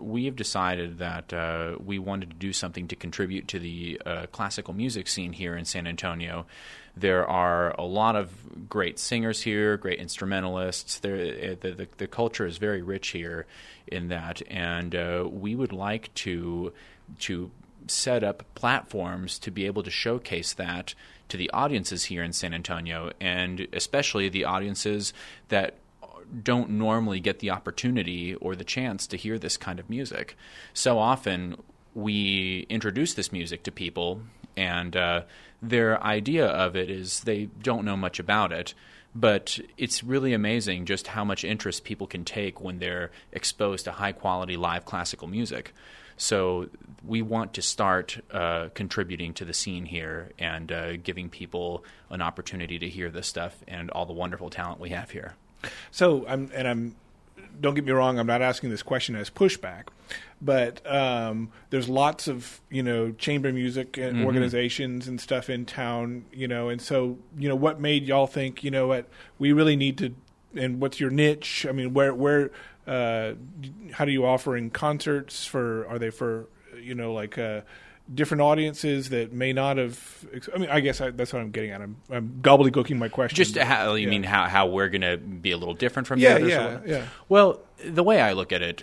we have decided that we wanted to do something to contribute to the classical music scene here in San Antonio. There are a lot of great singers here, great instrumentalists. The culture is very rich here in that, and we would like to set up platforms to be able to showcase that to the audiences here in San Antonio, and especially the audiences that don't normally get the opportunity or the chance to hear this kind of music. So often we introduce this music to people, and their idea of it is they don't know much about it. But it's really amazing just how much interest people can take when they're exposed to high-quality live classical music. So we want to start contributing to the scene here and giving people an opportunity to hear this stuff and all the wonderful talent we have here. So, don't get me wrong, I'm not asking this question as pushback, but there's lots of, chamber music and organizations and stuff in town, and so, what made y'all think, what, we really need to, and what's your niche? I mean, where how do you offering concerts are they for, different audiences that may not have. I mean, I guess that's what I'm getting at. I'm gobbledygooking my question. Just how you mean how we're going to be a little different from the others? Yeah. Well, the way I look at it,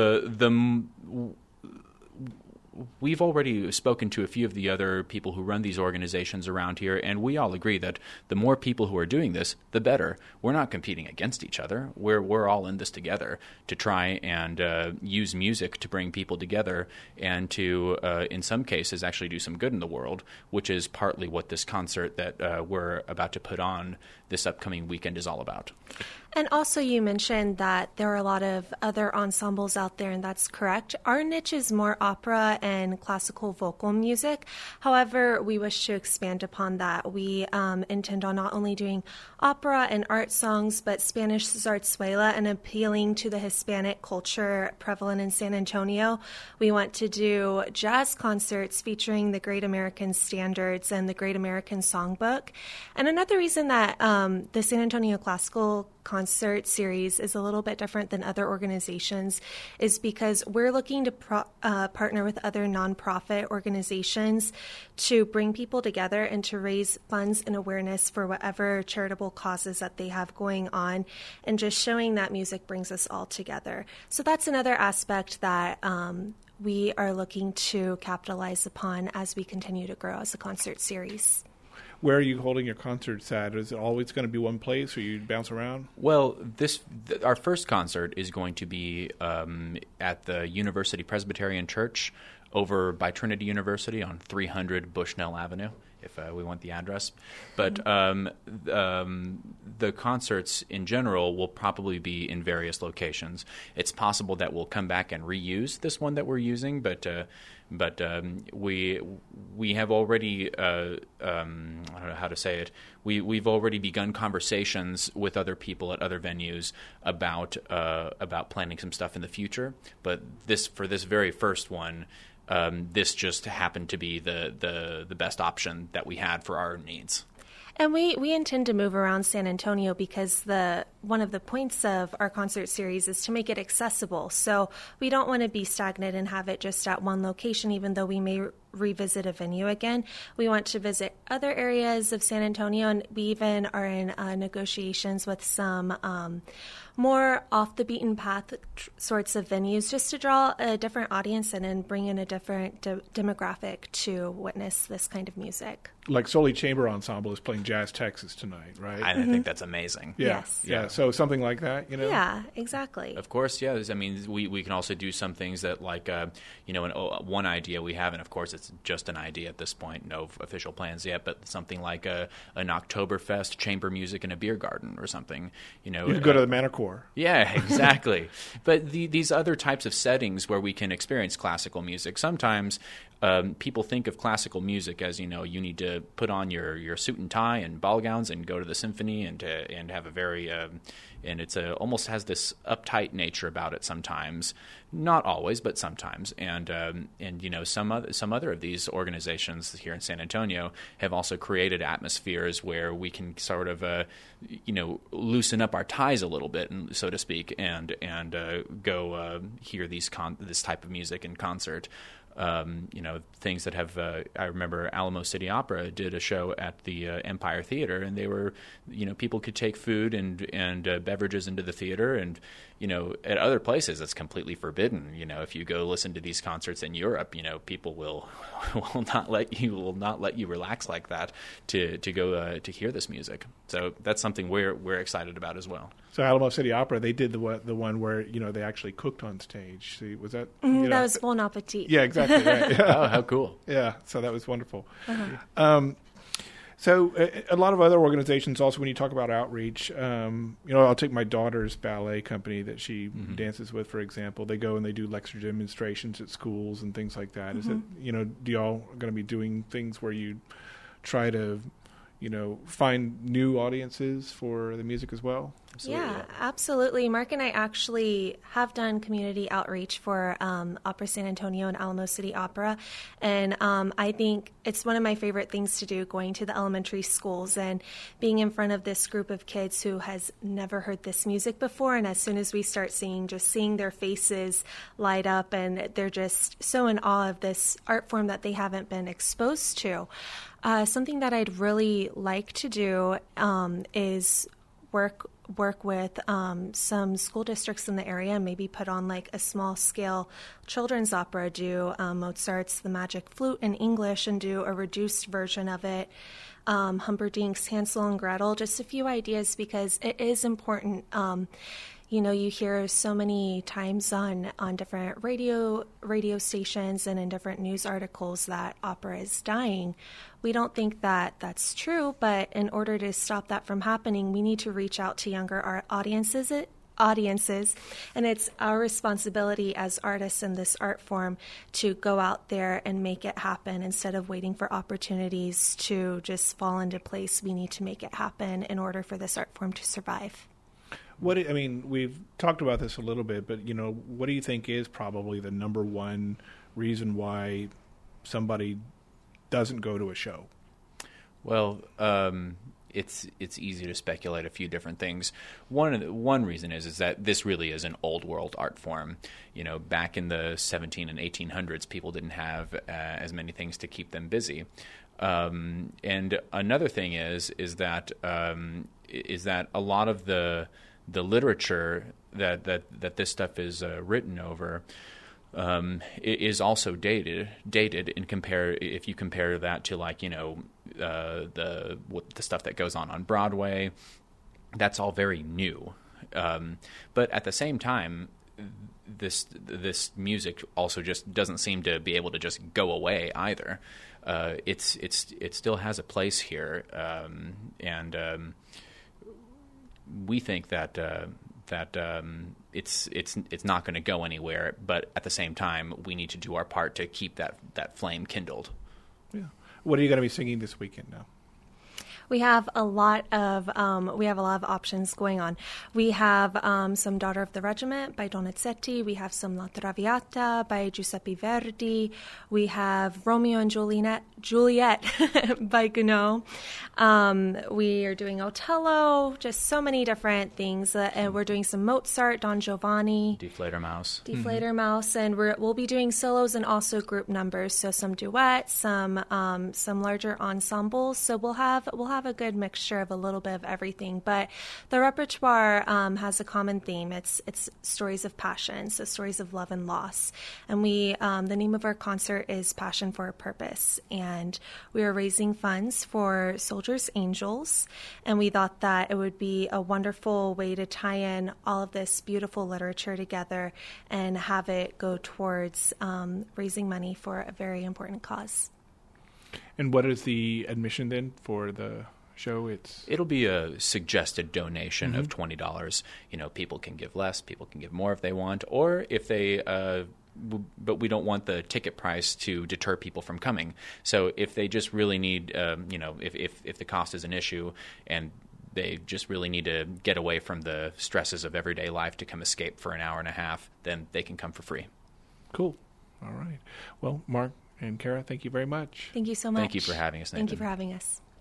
we've already spoken to a few of the other people who run these organizations around here, and we all agree that the more people who are doing this, the better. We're not competing against each other. We're all in this together to try and use music to bring people together and to, in some cases, actually do some good in the world, which is partly what this concert that we're about to put on this upcoming weekend is all about. And also you mentioned that there are a lot of other ensembles out there, and that's correct. Our niche is more opera and classical vocal music. However, we wish to expand upon that. We intend on not only doing opera and art songs, but Spanish zarzuela and appealing to the Hispanic culture prevalent in San Antonio. We want to do jazz concerts featuring the Great American Standards and the Great American Songbook. And another reason that the San Antonio Classical Concert Series is a little bit different than other organizations is because we're looking to partner with other nonprofit organizations to bring people together and to raise funds and awareness for whatever charitable causes that they have going on, and just showing that music brings us all together. So that's another aspect that we are looking to capitalize upon as we continue to grow as a concert series. Where are you holding your concerts at? Is it always going to be one place, or you bounce around? Well, our first concert is going to be at the University Presbyterian Church over by Trinity University on 300 Bushnell Avenue, if we want the address. But the concerts in general will probably be in various locations. It's possible that we'll come back and reuse this one that we're using, but we have already I don't know how to say it. We've already begun conversations with other people at other venues about planning some stuff in the future. But for this very first one, this just happened to be the best option that we had for our needs. And we intend to move around San Antonio because one of the points of our concert series is to make it accessible. So we don't want to be stagnant and have it just at one location, even though we may revisit a venue again. We want to visit other areas of San Antonio, and we even are in negotiations with some more off the beaten path sorts of venues, just to draw a different audience in and bring in a different demographic to witness this kind of music. Like Soli Chamber Ensemble is playing Jazz Texas tonight, right? I think that's amazing. Yeah. Yes. Yeah. So something like that, Yeah, exactly. Of course, yeah. I mean, we can also do some things that, like, one idea we have, and of course it's just an idea at this point, no official plans yet, but something like an Oktoberfest chamber music in a beer garden or something. You could go to the Manticore. Yeah, exactly. But these other types of settings where we can experience classical music, sometimes people think of classical music as, you need to put on your suit and tie and ball gowns and go to the symphony and have a very and it's almost has this uptight nature about it sometimes Not always, but sometimes, and some other of these organizations here in San Antonio have also created atmospheres where we can sort of loosen up our ties a little bit, so to speak, and go hear this type of music in concert. Things that have. I remember Alamo City Opera did a show at the Empire Theater, and they were, people could take food and beverages into the theater, and at other places it's completely forbidden. If you go listen to these concerts in Europe, people will not let you relax like that to go to hear this music. So that's something we're excited about as well. So Alamo City Opera, they did the one where they actually cooked on stage. See, was that? That was Bon Appetit. Yeah, exactly. Right. Oh, how cool! Yeah, so that was wonderful. So a lot of other organizations also, when you talk about outreach, I'll take my daughter's ballet company that she dances with, for example. They go and they do lecture demonstrations at schools and things like that. Is it, do y'all going to be doing things where you try to, find new audiences for the music as well? Absolutely. Yeah, absolutely. Mark and I actually have done community outreach for Opera San Antonio and Alamo City Opera. And I think it's one of my favorite things to do, going to the elementary schools and being in front of this group of kids who has never heard this music before. And as soon as we start singing, just seeing their faces light up, and they're just so in awe of this art form that they haven't been exposed to. Something that I'd really like to do is work with some school districts in the area, and maybe put on like a small scale children's opera, do Mozart's The Magic Flute in English and do a reduced version of it. Humperdinck's Hansel and Gretel, just a few ideas, because it is important. You hear so many times on different radio stations and in different news articles that opera is dying. We don't think that that's true, but in order to stop that from happening, we need to reach out to younger audiences, and it's our responsibility as artists in this art form to go out there and make it happen. Instead of waiting for opportunities to just fall into place, we need to make it happen in order for this art form to survive. We've talked about this a little bit, but, what do you think is probably the number one reason why somebody doesn't go to a show? Well, it's easy to speculate a few different things. One reason is that this really is an old world art form. Back in the 17 and 1800s, people didn't have as many things to keep them busy. And another thing is that a lot of the literature that this stuff is written over is also dated if you compare that to the stuff that goes on Broadway. That's all very new, but at the same time, this music also just doesn't seem to be able to just go away either. It still has a place here, and we think that it's not going to go anywhere. But at the same time, we need to do our part to keep that flame kindled. Yeah. What are you going to be singing this weekend now? We have a lot of options going on. We have some Daughter of the Regiment by Donizetti. We have some La Traviata by Giuseppe Verdi. We have Romeo and Juliet by Gounod. We are doing Otello, just so many different things. And we're doing some Mozart, Don Giovanni. Die Fledermaus. And we'll be doing solos and also group numbers. So some duets, some larger ensembles. So we'll have a good mixture of a little bit of everything, but the repertoire has a common theme. It's stories of passion, so stories of love and loss. And the name of our concert is Passion for a Purpose, and we are raising funds for Soldiers Angels, and we thought that it would be a wonderful way to tie in all of this beautiful literature together and have it go towards raising money for a very important cause. And what is the admission then for the show? It'll be a suggested donation of $20. People can give less, people can give more if they want, or if they but we don't want the ticket price to deter people from coming. So if they just really need, if the cost is an issue and they just really need to get away from the stresses of everyday life to come escape for an hour and a half, then they can come for free. Cool. All right. Well, Mark and Kara, thank you very much. Thank you so much. Thank you for having us, Nathan. Thank you for having us.